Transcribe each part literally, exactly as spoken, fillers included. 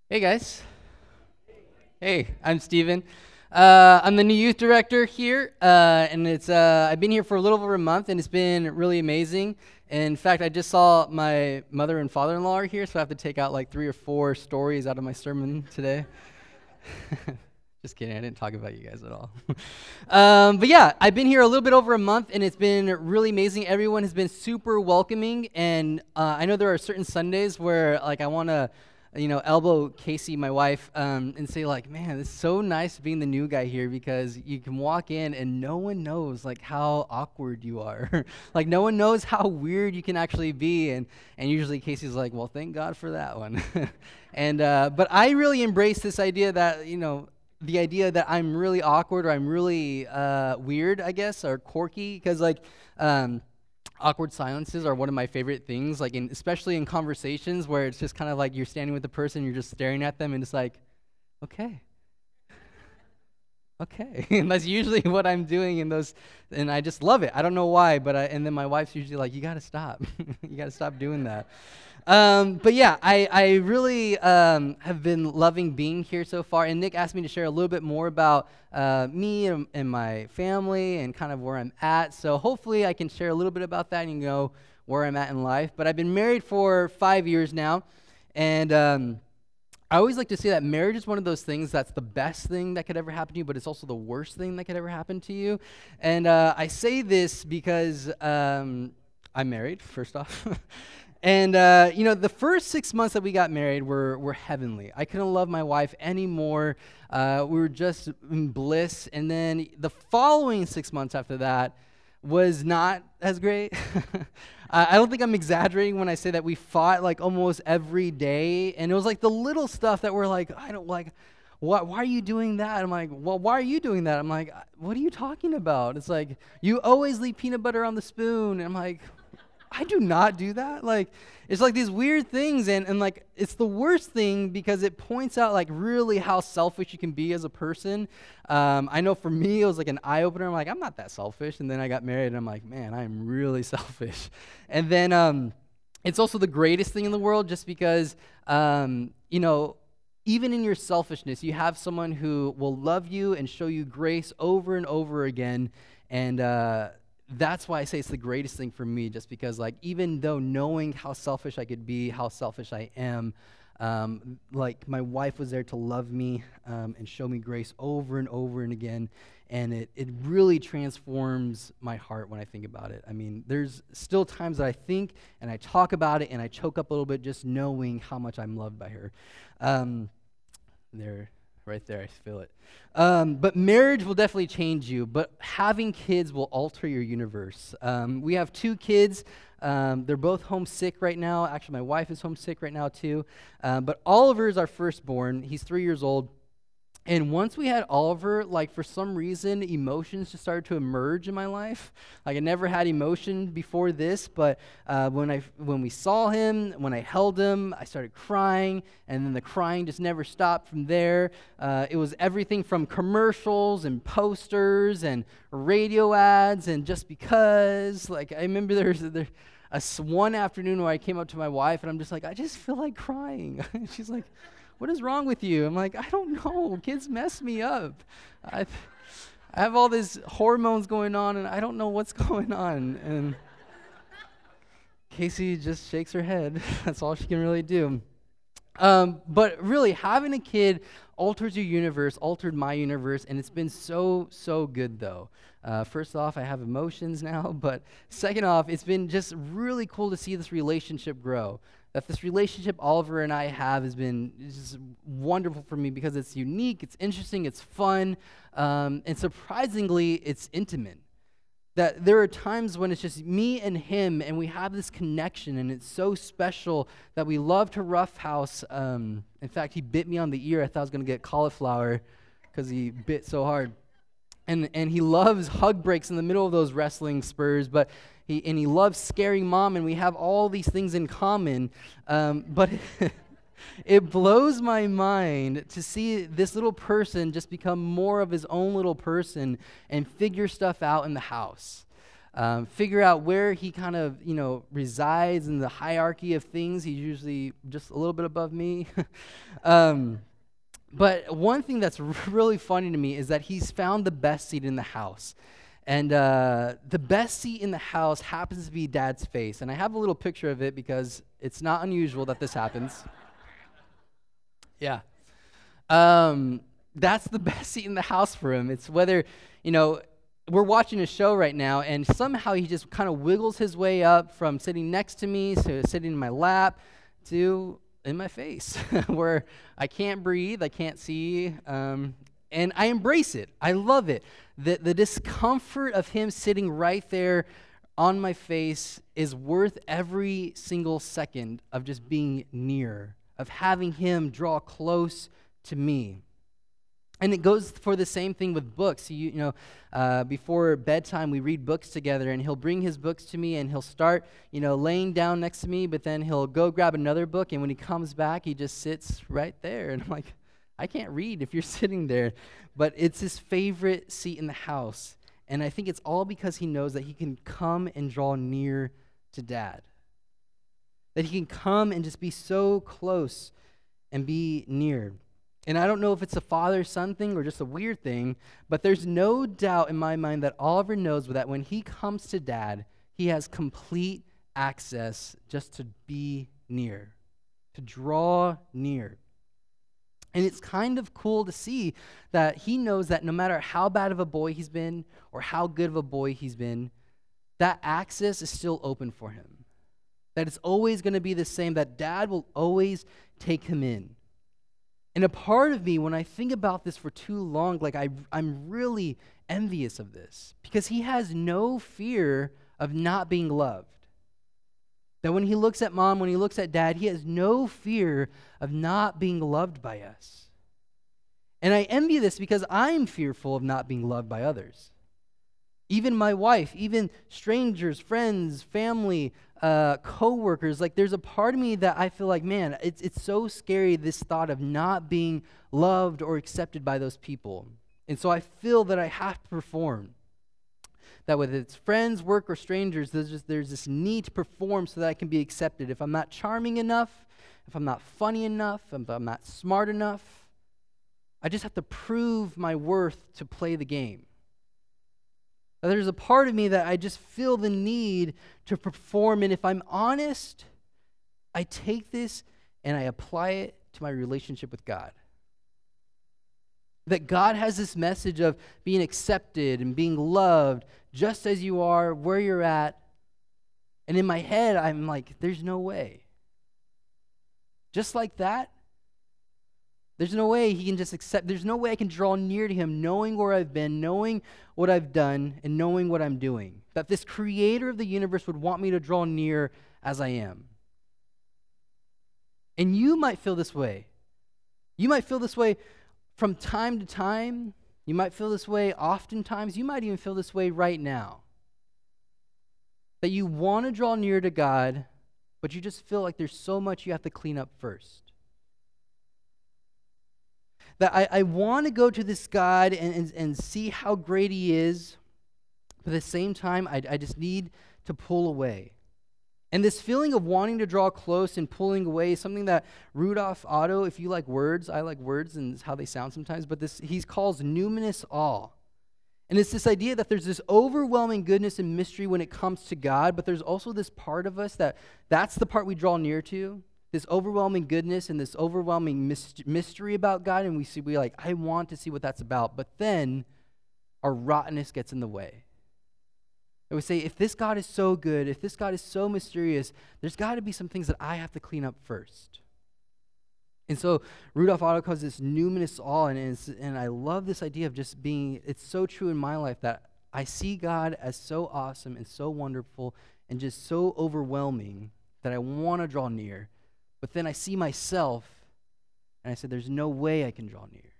Hey guys. Hey, I'm Steven. Uh, I'm the new youth director here, uh, and it's uh, I've been here for a little over a month, and it's been really amazing. In fact, I just saw my mother and father-in-law are here, so I have to take out like three or four stories out of my sermon today. Just kidding, I didn't talk about you guys at all. um, but yeah, I've been here a little bit over a month, and it's been really amazing. Everyone has been super welcoming, and uh, I know there are certain Sundays where like I want to you know, elbow Casey, my wife, um, and say like, man, it's so nice being the new guy here because you can walk in and no one knows like how awkward you are. Like no one knows how weird you can actually be. And, and usually Casey's like, well, thank God for that one. and, uh, but I really embrace this idea that, you know, the idea that I'm really awkward or I'm really uh, weird, I guess, or quirky because like, um, awkward silences are one of my favorite things, like in, especially in conversations where it's just kind of like you're standing with the person, you're just staring at them, and it's like, okay, okay. And that's usually what I'm doing in those, and I just love it. I don't know why, but I, and then my wife's usually like, you gotta stop. You gotta stop doing that. Um, but yeah, I, I really um, have been loving being here so far, and Nick asked me to share a little bit more about uh, me and, and my family and kind of where I'm at, so hopefully I can share a little bit about that and you know where I'm at in life. But I've been married for five years now, and um, I always like to say that marriage is one of those things that's the best thing that could ever happen to you, but it's also the worst thing that could ever happen to you. And uh, I say this because um, I'm married, first off. And, uh, you know, the first six months that we got married were, were heavenly. I couldn't love my wife anymore. Uh, we were just in bliss. And then the following six months after that was not as great. I don't think I'm exaggerating when I say that we fought like almost every day. And it was like the little stuff that we're like, I don't like, why, why are you doing that? I'm like, well, why are you doing that? I'm like, what are you talking about? It's like, you always leave peanut butter on the spoon. And I'm like, I do not do that. Like, it's like these weird things, and, and like, it's the worst thing because it points out like really how selfish you can be as a person. Um, I know for me, it was like an eye-opener. I'm like, I'm not that selfish. And then I got married, and I'm like, man, I'm really selfish. And then um, it's also the greatest thing in the world just because, um, you know, even in your selfishness, you have someone who will love you and show you grace over and over again, and uh that's why I say it's the greatest thing for me, just because, like, even though knowing how selfish I could be, how selfish I am, um, like, my wife was there to love me um, and show me grace over and over and again, and it, it really transforms my heart when I think about it. I mean, there's still times that I think and I talk about it and I choke up a little bit just knowing how much I'm loved by her. Um, there. Right there, I feel it. Um, but marriage will definitely change you, but having kids will alter your universe. Um, we have two kids. Um, they're both homesick right now. Actually, my wife is homesick right now, too. Um, but Oliver is our firstborn. He's three years old. And once we had Oliver, like, for some reason, emotions just started to emerge in my life. Like, I never had emotion before this, but uh, when I when we saw him, when I held him, I started crying, and then the crying just never stopped from there. Uh, it was everything from commercials and posters and radio ads and just because. Like, I remember there was there, a, one afternoon where I came up to my wife, and I'm just like, I just feel like crying. She's like, what is wrong with you? I'm like, I don't know. Kids mess me up. I, I have all these hormones going on, and I don't know what's going on. And Casey just shakes her head. That's all she can really do. Um, but really, having a kid alters your universe, altered my universe, and it's been so, so good, though. Uh, first off, I have emotions now, but second off, it's been just really cool to see this relationship grow. That this relationship Oliver and I have has been just wonderful for me because it's unique, it's interesting, it's fun, um, and surprisingly, it's intimate. That there are times when it's just me and him, and we have this connection, and it's so special that we love to roughhouse. Um, in fact, he bit me on the ear. I thought I was going to get cauliflower because he bit so hard. And and he loves hug breaks in the middle of those wrestling spurs, but he and he loves scaring mom, and we have all these things in common. Um, but it blows my mind to see this little person just become more of his own little person and figure stuff out in the house. um, figure out where he kind of, you know, resides in the hierarchy of things. He's usually just a little bit above me. um, but one thing that's really funny to me is that he's found the best seat in the house. And uh, the best seat in the house happens to be Dad's face. And I have a little picture of it because it's not unusual that this happens. Yeah. Um, that's the best seat in the house for him. It's whether, you know, we're watching a show right now, and somehow he just kind of wiggles his way up from sitting next to me to sitting in my lap to in my face, where I can't breathe, I can't see, um, and I embrace it. I love it. The, the discomfort of him sitting right there on my face is worth every single second of just being near, of having him draw close to me. And it goes for the same thing with books. You, you know, uh, before bedtime, we read books together, and he'll bring his books to me, and he'll start, you know, laying down next to me, but then he'll go grab another book, and when he comes back, he just sits right there. And I'm like, I can't read if you're sitting there. But it's his favorite seat in the house. And I think it's all because he knows that he can come and draw near to Dad. That he can come and just be so close and be near. And I don't know if it's a father-son thing or just a weird thing, but there's no doubt in my mind that Oliver knows that when he comes to Dad, he has complete access just to be near, to draw near. And it's kind of cool to see that he knows that no matter how bad of a boy he's been or how good of a boy he's been, that access is still open for him. That it's always going to be the same, that Dad will always take him in. And a part of me, when I think about this for too long, like I, I'm really envious of this because he has no fear of not being loved. That when he looks at Mom, when he looks at Dad, he has no fear of not being loved by us. And I envy this because I'm fearful of not being loved by others. Even my wife, even strangers, friends, family, uh, co-workers, like there's a part of me that I feel like, man, it's it's so scary, this thought of not being loved or accepted by those people. And so I feel that I have to perform. That whether it's friends, work, or strangers, there's just there's this need to perform so that I can be accepted. If I'm not charming enough, if I'm not funny enough, if I'm not smart enough, I just have to prove my worth to play the game. There's a part of me that I just feel the need to perform, and if I'm honest, I take this and I apply it to my relationship with God. That God has this message of being accepted and being loved just as you are, where you're at. And in my head, I'm like, there's no way. Just like that, there's no way he can just accept. There's no way I can draw near to him knowing where I've been, knowing what I've done, and knowing what I'm doing. That this creator of the universe would want me to draw near as I am. And you might feel this way. You might feel this way from time to time. You might feel this way oftentimes. You might even feel this way right now. That you want to draw near to God, but you just feel like there's so much you have to clean up first. That I, I want to go to this God and, and, and see how great he is, but at the same time, I, I just need to pull away. And this feeling of wanting to draw close and pulling away is something that Rudolf Otto, if you like words, I like words and it's how they sound sometimes, but this he calls numinous awe. And it's this idea that there's this overwhelming goodness and mystery when it comes to God, but there's also this part of us that that's the part we draw near to, this overwhelming goodness and this overwhelming myst- mystery about God, and we see, we like, I want to see what that's about, but then our rottenness gets in the way. And we say, if this God is so good, if this God is so mysterious, there's got to be some things that I have to clean up first. And so Rudolf Otto calls this numinous awe, and, it's, and I love this idea of just being, it's so true in my life that I see God as so awesome and so wonderful and just so overwhelming that I want to draw near. But then I see myself, and I said, there's no way I can draw near.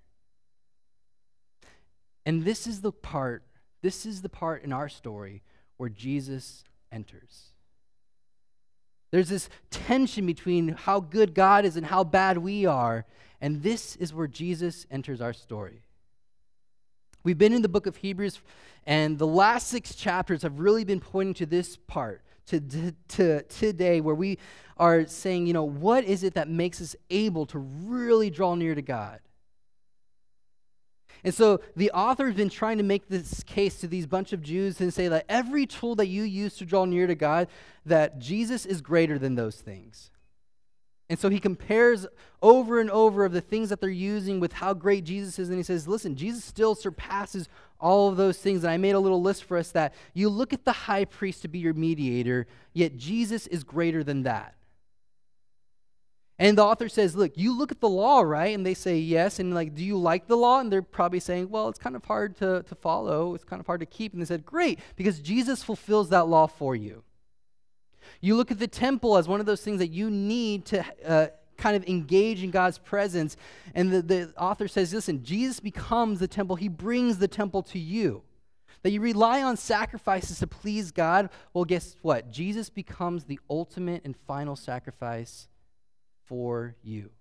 And this is the part, this is the part in our story where Jesus enters. There's this tension between how good God is and how bad we are, and this is where Jesus enters our story. We've been in the book of Hebrews, and the last six chapters have really been pointing to this part, to, to, to today, where we are saying, you know, what is it that makes us able to really draw near to God? And so the author has been trying to make this case to these bunch of Jews and say that every tool that you use to draw near to God, that Jesus is greater than those things. And so he compares over and over of the things that they're using with how great Jesus is. And he says, listen, Jesus still surpasses all of those things. And I made a little list for us that you look at the high priest to be your mediator, yet Jesus is greater than that. And the author says, look, you look at the law, right? And they say yes. And like, do you like the law? And they're probably saying, well, it's kind of hard to, to follow. It's kind of hard to keep. And they said, great, because Jesus fulfills that law for you. You look at the temple as one of those things that you need to uh, kind of engage in God's presence. And the, the author says, listen, Jesus becomes the temple. He brings the temple to you. That you rely on sacrifices to please God. Well, guess what? Jesus becomes the ultimate and final sacrifice for you.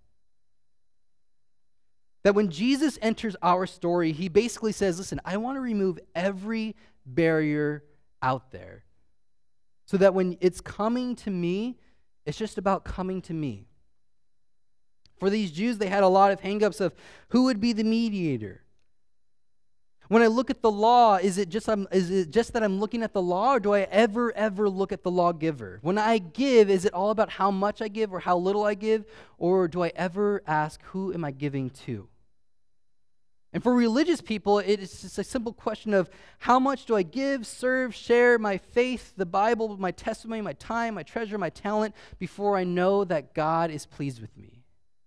That when Jesus enters our story, he basically says, listen, I want to remove every barrier out there so that when it's coming to me, it's just about coming to me. For these Jews, they had a lot of hangups of who would be the mediator. When I look at the law, is it just I'm, is it just that I'm looking at the law, or do I ever, ever look at the lawgiver? When I give, is it all about how much I give or how little I give, or do I ever ask, who am I giving to? And for religious people, it is just a simple question of how much do I give, serve, share my faith, the Bible, my testimony, my time, my treasure, my talent, before I know that God is pleased with me.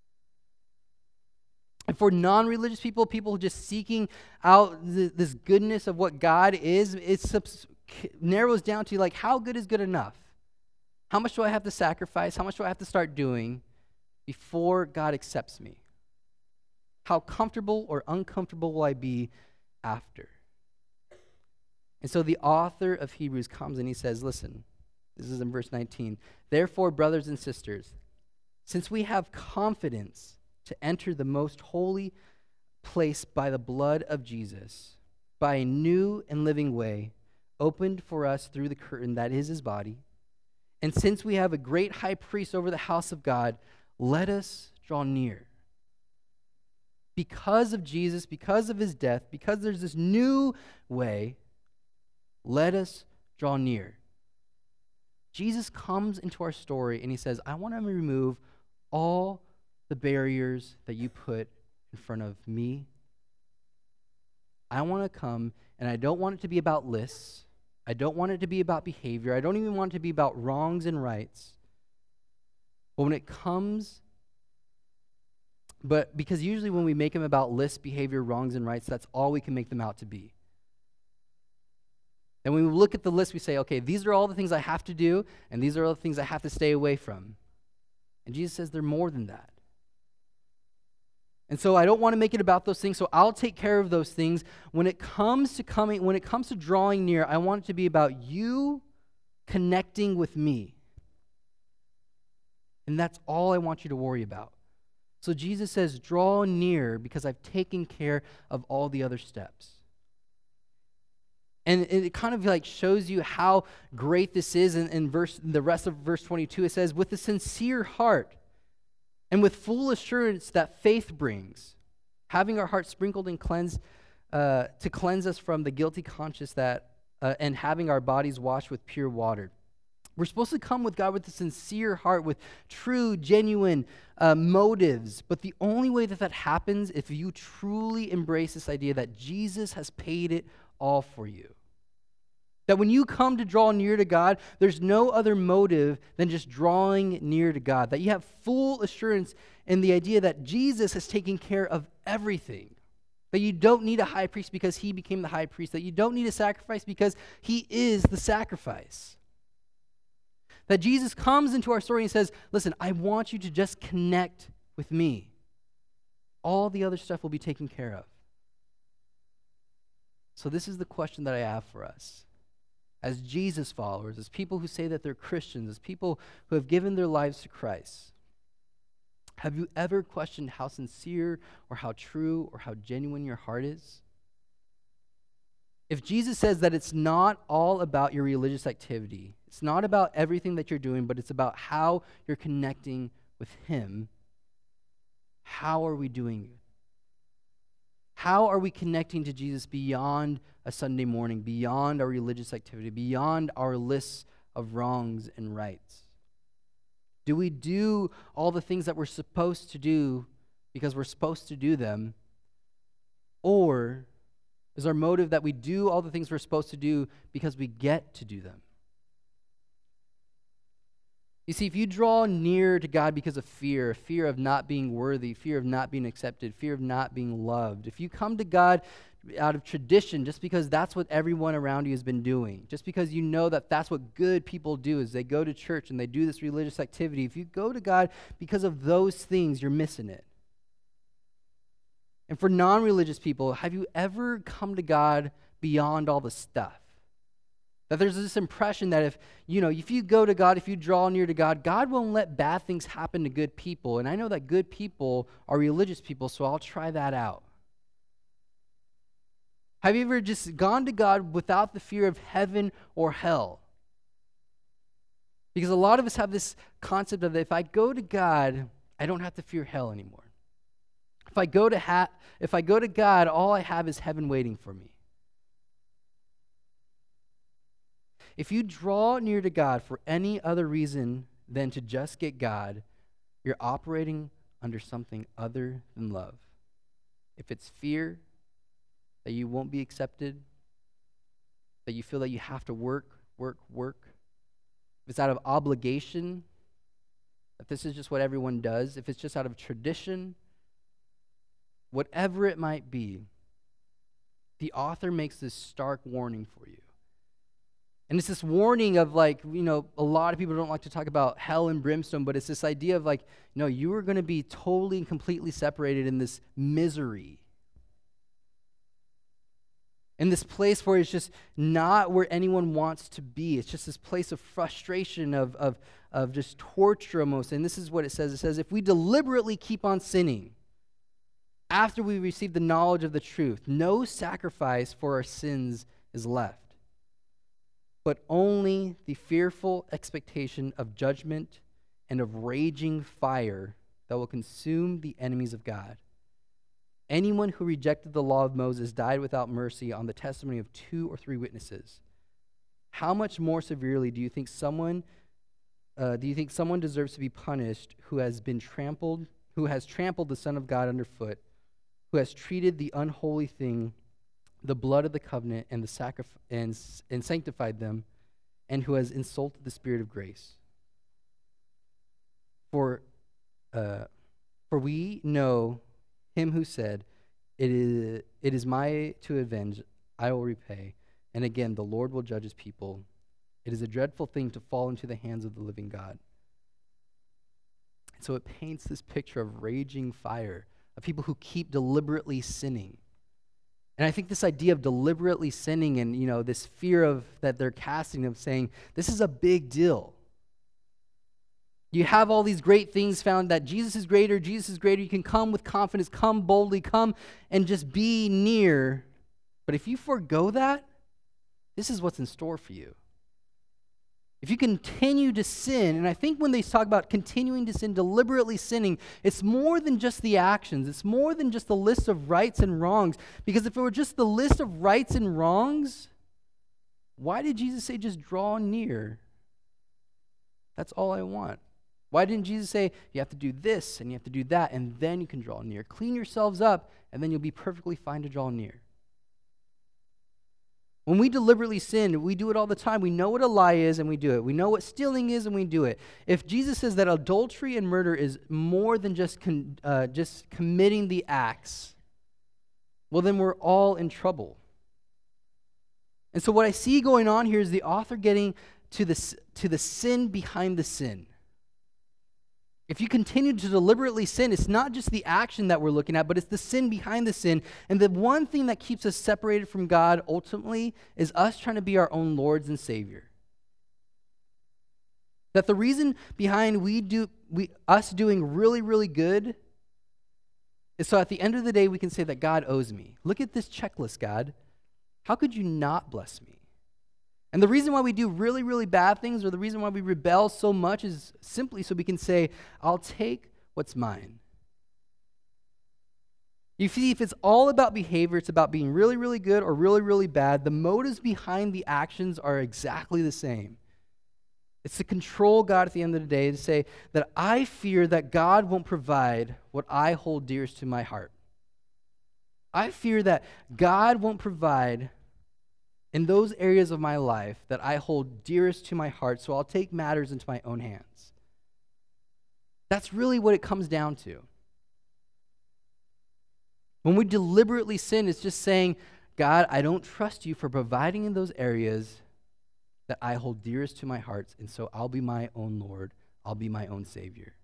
And for non-religious people, people just seeking out the, this goodness of what God is, it subs- narrows down to like, how good is good enough? How much do I have to sacrifice? How much do I have to start doing before God accepts me? How comfortable or uncomfortable will I be after? And so the author of Hebrews comes and he says, listen, this is in verse nineteen, therefore, brothers and sisters, since we have confidence to enter the most holy place by the blood of Jesus, by a new and living way, opened for us through the curtain that is his body. And since we have a great high priest over the house of God, let us draw near. Because of Jesus, because of his death, because there's this new way, let us draw near. Jesus comes into our story and he says, I want to remove all the barriers that you put in front of me. I want to come, and I don't want it to be about lists. I don't want it to be about behavior. I don't even want it to be about wrongs and rights. But when it comes, but because usually when we make them about lists, behavior, wrongs, and rights, that's all we can make them out to be. And when we look at the list, we say, okay, these are all the things I have to do, and these are all the things I have to stay away from. And Jesus says they're more than that. And so I don't want to make it about those things, so I'll take care of those things. When it comes to coming, when it comes to drawing near, I want it to be about you connecting with me. And that's all I want you to worry about. So Jesus says, draw near because I've taken care of all the other steps. And it kind of like shows you how great this is in, in verse, the rest of verse twenty-two. It says, with a sincere heart, and with full assurance that faith brings, having our hearts sprinkled and cleansed uh, to cleanse us from the guilty conscience that, uh, and having our bodies washed with pure water. We're supposed to come with God with a sincere heart, with true, genuine uh, motives. But the only way that that happens if you truly embrace this idea that Jesus has paid it all for you. That when you come to draw near to God, there's no other motive than just drawing near to God. That you have full assurance in the idea that Jesus has taken care of everything. That you don't need a high priest because he became the high priest. That you don't need a sacrifice because he is the sacrifice. That Jesus comes into our story and says, listen, I want you to just connect with me. All the other stuff will be taken care of. So this is the question that I have for us. As Jesus followers, as people who say that they're Christians, as people who have given their lives to Christ, have you ever questioned how sincere or how true or how genuine your heart is? if Jesus says that it's not all about your religious activity, it's not about everything that you're doing, but it's about how you're connecting with him, how are we doing it? How are we connecting to Jesus beyond a Sunday morning, beyond our religious activity, beyond our lists of wrongs and rights? Do we do all the things that we're supposed to do because we're supposed to do them? Or is our motive that we do all the things we're supposed to do because we get to do them? You see, if you draw near to God because of fear, fear of not being worthy, fear of not being accepted, fear of not being loved, if you come to God out of tradition just because that's what everyone around you has been doing, just because you know that that's what good people do is they go to church and they do this religious activity, if you go to God because of those things, you're missing it. And for non-religious people, have you ever come to God beyond all the stuff? That there's this impression that if, you know, if you go to God, if you draw near to God, God won't let bad things happen to good people. And I know that good people are religious people, so I'll try that out. Have you ever just gone to God without the fear of heaven or hell? Because a lot of us have this concept of if I go to God, I don't have to fear hell anymore. If I go to ha- if I go to God, all I have is heaven waiting for me. If you draw near to God for any other reason than to just get God, you're operating under something other than love. If it's fear that you won't be accepted, that you feel that you have to work, work, work, if it's out of obligation, that this is just what everyone does, if it's just out of tradition, whatever it might be, the author makes this stark warning for you. And it's this warning of like, you know, a lot of people don't like to talk about hell and brimstone, but it's this idea of like, no, you are going to be totally and completely separated in this misery. In this place where it's just not where anyone wants to be. It's just this place of frustration, of, of, of just torture almost. And this is what it says. It says, if we deliberately keep on sinning after we receive the knowledge of the truth, no sacrifice for our sins is left, but only the fearful expectation of judgment and of raging fire that will consume the enemies of God. Anyone who rejected the law of Moses died without mercy on the testimony of two or three witnesses. How much more severely do you think someone uh, do you think someone deserves to be punished who has been trampled, who has trampled the Son of God underfoot, who has treated the unholy thing, the blood of the covenant, and the sacrif- and, and sanctified them, and who has insulted the Spirit of grace? For, uh, for we know him who said, "It is it is my to avenge; I will repay." And again, the Lord will judge his people. It is a dreadful thing to fall into the hands of the living God. And so it paints this picture of raging fire, of people who keep deliberately sinning. And I think this idea of deliberately sinning and, you know, this fear of that they're casting of saying, this is a big deal. You have all these great things found that Jesus is greater, Jesus is greater. You can come with confidence, come boldly, come and just be near. But if you forego that, this is what's in store for you. If you continue to sin, and I think when they talk about continuing to sin, deliberately sinning, it's more than just the actions. It's more than just the list of rights and wrongs. Because if it were just the list of rights and wrongs, why did Jesus say just draw near? That's all I want. Why didn't Jesus say you have to do this and you have to do that and then you can draw near? Clean yourselves up and then you'll be perfectly fine to draw near. When we deliberately sin, we do it all the time. We know what a lie is and we do it. We know what stealing is and we do it. If Jesus says that adultery and murder is more than just con, uh, just committing the acts, well, then we're all in trouble. And so what I see going on here is the author getting to the, to the sin behind the sin. If you continue to deliberately sin, it's not just the action that we're looking at, but it's the sin behind the sin. And the one thing that keeps us separated from God ultimately is us trying to be our own Lords and Savior. That the reason behind we do we us doing really, really good is so at the end of the day we can say that God owes me. Look at this checklist, God. How could you not bless me? And the reason why we do really, really bad things, or the reason why we rebel so much, is simply so we can say, I'll take what's mine. You see, if it's all about behavior, it's about being really, really good or really, really bad, the motives behind the actions are exactly the same. It's to control God at the end of the day, to say that I fear that God won't provide what I hold dearest to my heart. I fear that God won't provide in those areas of my life that I hold dearest to my heart, so I'll take matters into my own hands. That's really what it comes down to. When we deliberately sin, it's just saying, God, I don't trust you for providing in those areas that I hold dearest to my heart, and so I'll be my own Lord. I'll be my own Savior.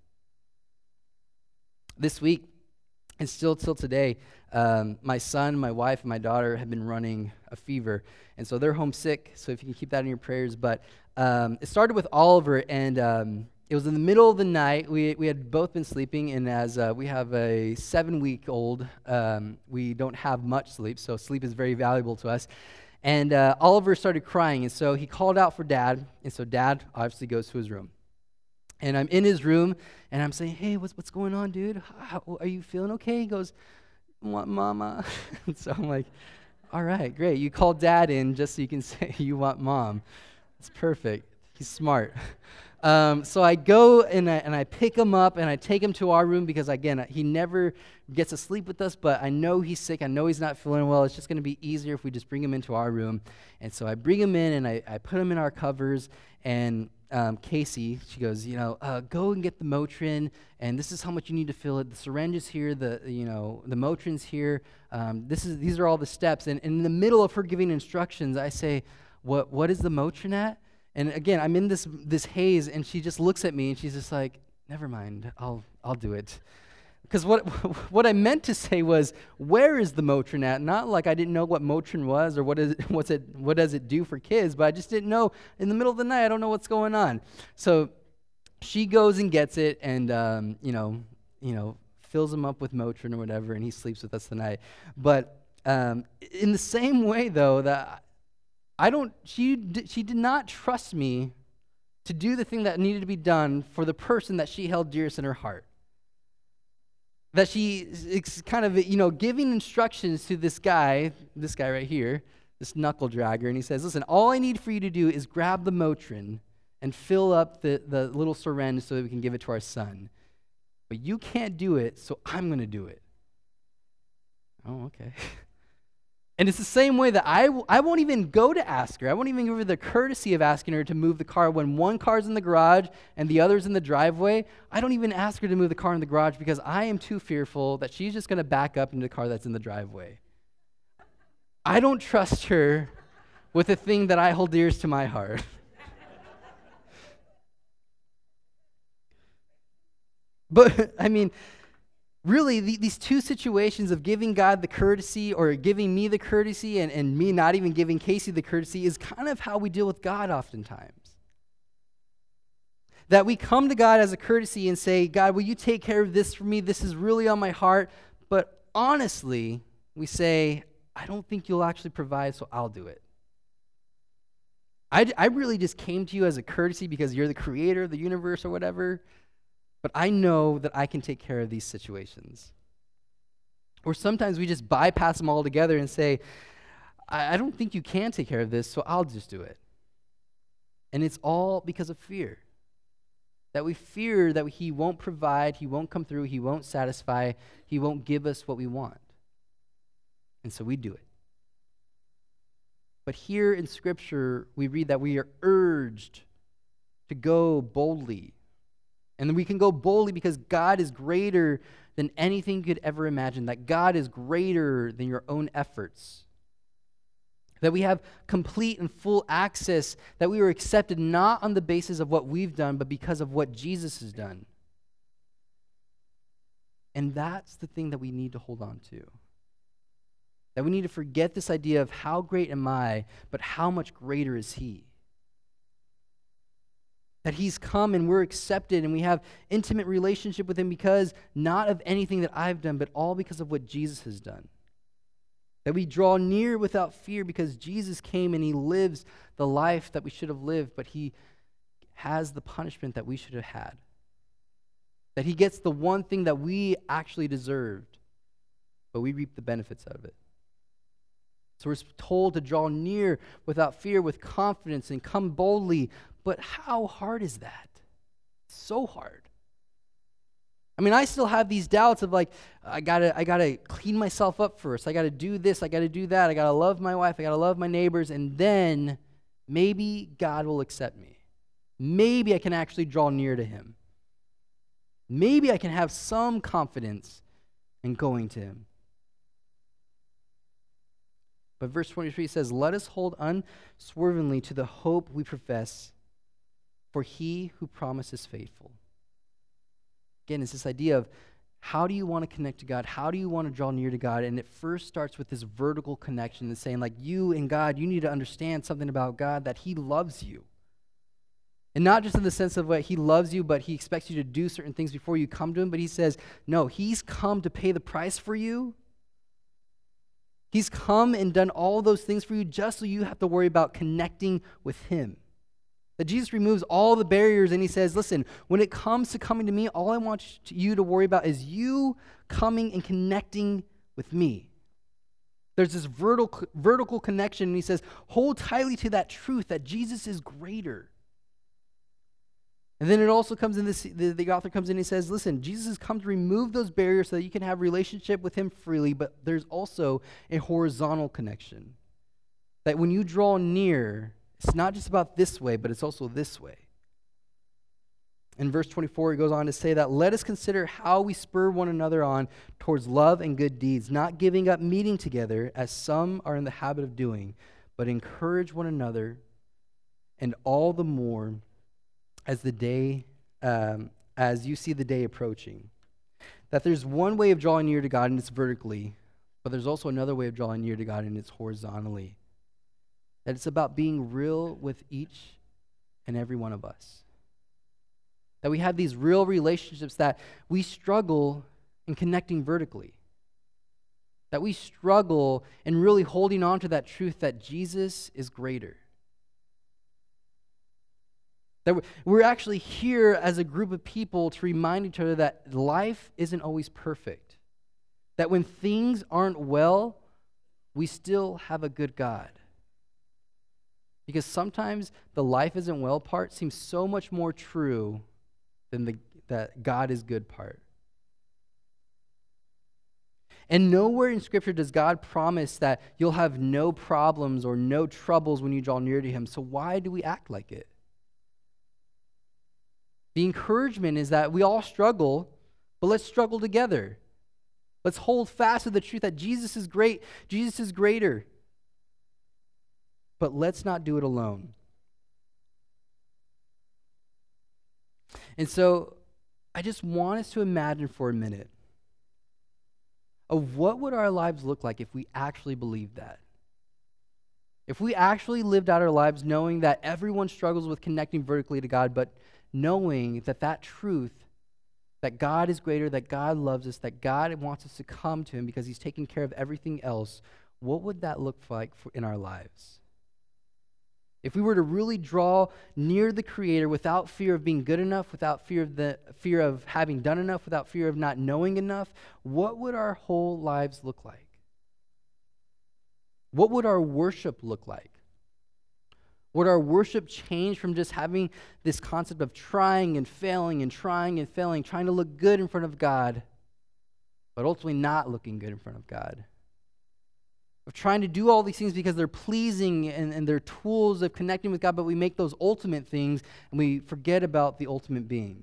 This week, and still till today, um, my son, my wife, and my daughter have been running a fever, and so they're homesick, so if you can keep that in your prayers. But um, it started with Oliver, and um, it was in the middle of the night. We we had both been sleeping, and as uh, we have a seven-week-old, um, we don't have much sleep, so sleep is very valuable to us. And uh, Oliver started crying, and so he called out for Dad, and so Dad obviously goes to his room. And I'm in his room, and I'm saying, hey, what's what's going on, dude? How, are you feeling okay? He goes, I want Mama. And so I'm like, all right, great. You called Dad in just so you can say you want Mom. It's perfect. He's smart. Um, so I go and I, and I pick him up and I take him to our room because, again, he never gets to sleep with us, but I know he's sick. I know he's not feeling well. It's just going to be easier if we just bring him into our room. And so I bring him in and I, I put him in our covers, and um, Casey, she goes, you know, uh, go and get the Motrin, and this is how much you need to fill it. The syringe is here, the, you know, the Motrin's here. Um, this is These are all the steps. And, and in the middle of her giving instructions, I say, what what is the Motrin at? And again, I'm in this this haze, and she just looks at me, and she's just like, never mind, I'll I'll do it. Because what what I meant to say was, where is the Motrin at? Not like I didn't know what Motrin was or what is what's it what does it do for kids, but I just didn't know. In the middle of the night, I don't know what's going on. So she goes and gets it, and um, you know you know fills him up with Motrin or whatever, and he sleeps with us tonight. But um, in the same way, though, that I don't, she d- she did not trust me to do the thing that needed to be done for the person that she held dearest in her heart. That she is kind of, you know, giving instructions to this guy, this guy right here, this knuckle dragger, and he says, listen, all I need for you to do is grab the Motrin and fill up the, the little syringe so that we can give it to our son. But you can't do it, so I'm going to do it. Oh, okay. And it's the same way that I, w- I won't even go to ask her. I won't even give her the courtesy of asking her to move the car when one car's in the garage and the other's in the driveway. I don't even ask her to move the car in the garage because I am too fearful that she's just going to back up into the car that's in the driveway. I don't trust her with the thing that I hold dearest to my heart. But, I mean, really, the, these two situations of giving God the courtesy or giving me the courtesy and, and me not even giving Casey the courtesy is kind of how we deal with God oftentimes. That we come to God as a courtesy and say, God, will you take care of this for me? This is really on my heart. But honestly, we say, I don't think you'll actually provide, so I'll do it. I, I really just came to you as a courtesy because you're the creator of the universe or whatever. But I know that I can take care of these situations. Or sometimes we just bypass them altogether and say, I, I don't think you can take care of this, so I'll just do it. And it's all because of fear. That we fear that he won't provide, he won't come through, he won't satisfy, he won't give us what we want. And so we do it. But here in Scripture, we read that we are urged to go boldly. And we can go boldly because God is greater than anything you could ever imagine, that God is greater than your own efforts, that we have complete and full access, that we were accepted not on the basis of what we've done, but because of what Jesus has done. And that's the thing that we need to hold on to. That we need to forget this idea of how great am I, but how much greater is he. That he's come and we're accepted and we have intimate relationship with him because not of anything that I've done, but all because of what Jesus has done. That we draw near without fear because Jesus came and he lives the life that we should have lived, but he has the punishment that we should have had. That he gets the one thing that we actually deserved, but we reap the benefits of it. So we're told to draw near without fear, with confidence, and come boldly. But how hard is that? So hard. I mean, I still have these doubts of like, I gotta, I gotta clean myself up first. I gotta do this. I gotta do that. I gotta love my wife. I gotta love my neighbors, and then maybe God will accept me. Maybe I can actually draw near to him. Maybe I can have some confidence in going to him. But verse twenty-three says, "Let us hold unswervingly to the hope we profess, for he who promised is faithful." Again, it's this idea of how do you want to connect to God? How do you want to draw near to God? And it first starts with this vertical connection and saying, like, you and God, you need to understand something about God, that he loves you. And not just in the sense of what he loves you, but he expects you to do certain things before you come to him. But he says, no, he's come to pay the price for you. He's come and done all those things for you just so you have to worry about connecting with him. That Jesus removes all the barriers and he says, listen, when it comes to coming to me, all I want you to worry about is you coming and connecting with me. There's this vertical, vertical connection, and he says, hold tightly to that truth that Jesus is greater. And then it also comes in this, the, the author comes in and he says, listen, Jesus has come to remove those barriers so that you can have relationship with him freely, but there's also a horizontal connection. That when you draw near, it's not just about this way, but it's also this way. In verse twenty-four, he goes on to say that, let us consider how we spur one another on towards love and good deeds, not giving up meeting together, as some are in the habit of doing, but encourage one another, and all the more as the day, um, as you see the day approaching. That there's one way of drawing near to God, and it's vertically, but there's also another way of drawing near to God, and it's horizontally. That it's about being real with each and every one of us. That we have these real relationships, that we struggle in connecting vertically. That we struggle in really holding on to that truth that Jesus is greater. That we're actually here as a group of people to remind each other that life isn't always perfect. That when things aren't well, we still have a good God. Because sometimes the life isn't well part seems so much more true than the that God is good part. And nowhere in Scripture does God promise that you'll have no problems or no troubles when you draw near to him. So why do we act like it? The encouragement is that we all struggle, but let's struggle together. Let's hold fast to the truth that Jesus is great, Jesus is greater. But let's not do it alone. And so I just want us to imagine for a minute of what would our lives look like if we actually believed that. If we actually lived out our lives knowing that everyone struggles with connecting vertically to God, but knowing that that truth, that God is greater, that God loves us, that God wants us to come to him because he's taking care of everything else, what would that look like for, in our lives? If we were to really draw near the Creator without fear of being good enough, without fear of the fear of having done enough, without fear of not knowing enough, what would our whole lives look like? What would our worship look like? Would our worship change from just having this concept of trying and failing and trying and failing, trying to look good in front of God, but ultimately not looking good in front of God? Of trying to do all these things because they're pleasing and, and they're tools of connecting with God, but we make those ultimate things and we forget about the ultimate being.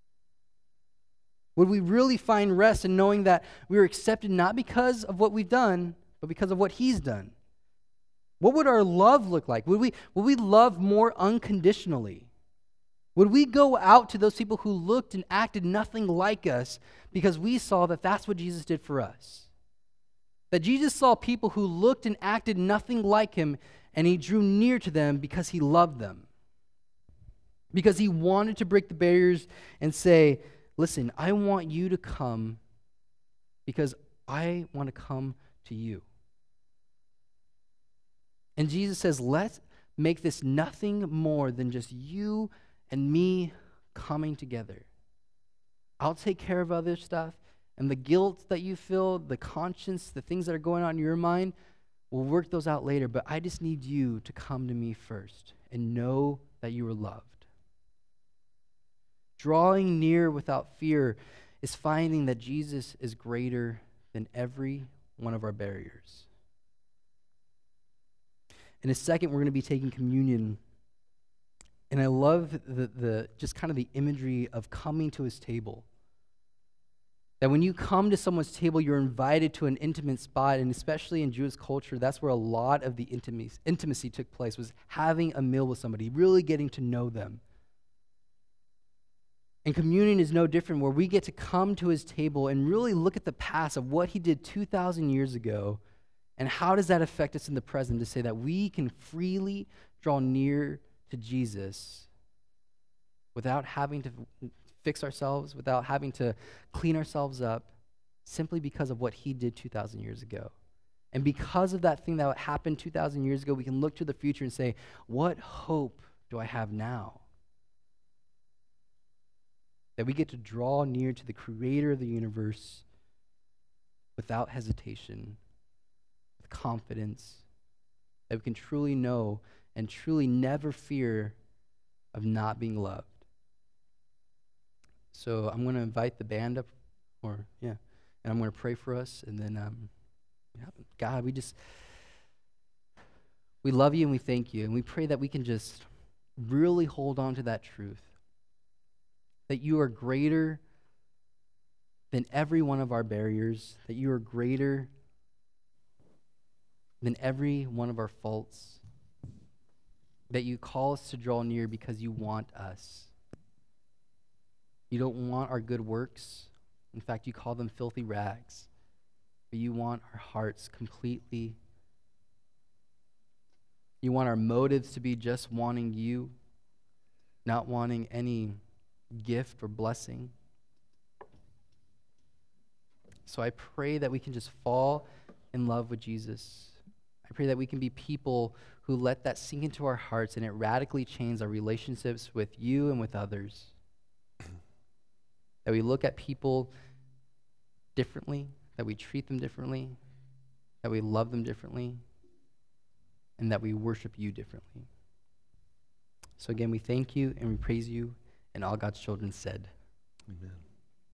Would we really find rest in knowing that we are accepted not because of what we've done, but because of what he's done? What would our love look like? Would we, would we love more unconditionally? Would we go out to those people who looked and acted nothing like us because we saw that that's what Jesus did for us? That Jesus saw people who looked and acted nothing like him, and he drew near to them because he loved them. Because he wanted to break the barriers and say, listen, I want you to come because I want to come to you. And Jesus says, let's make this nothing more than just you and me coming together. I'll take care of other stuff, and the guilt that you feel, the conscience, the things that are going on in your mind, we'll work those out later, but I just need you to come to me first and know that you are loved. Drawing near without fear is finding that Jesus is greater than every one of our barriers. In a second, we're going to be taking communion. And I love the, the just kind of the imagery of coming to his table. That when you come to someone's table, you're invited to an intimate spot, and especially in Jewish culture, that's where a lot of the intimacy, intimacy took place, was having a meal with somebody, really getting to know them. And communion is no different, where we get to come to his table and really look at the past of what he did two thousand years ago, and how does that affect us in the present, to say that we can freely draw near to Jesus without having to fix ourselves, without having to clean ourselves up, simply because of what he did two thousand years ago. And because of that thing that happened two thousand years ago, we can look to the future and say, what hope do I have now? That we get to draw near to the creator of the universe without hesitation, with confidence, that we can truly know and truly never fear of not being loved. So I'm going to invite the band up, or yeah, and I'm going to pray for us, and then, um, yeah, God, we just, we love you and we thank you, and we pray that we can just really hold on to that truth, that you are greater than every one of our barriers, that you are greater than every one of our faults, that you call us to draw near because you want us. You don't want our good works. In fact, you call them filthy rags. But you want our hearts completely. You want our motives to be just wanting you, not wanting any gift or blessing. So I pray that we can just fall in love with Jesus. I pray that we can be people who let that sink into our hearts, and it radically changes our relationships with you and with others. That we look at people differently, that we treat them differently, that we love them differently, and that we worship you differently. So again, we thank you and we praise you, and all God's children said, Amen.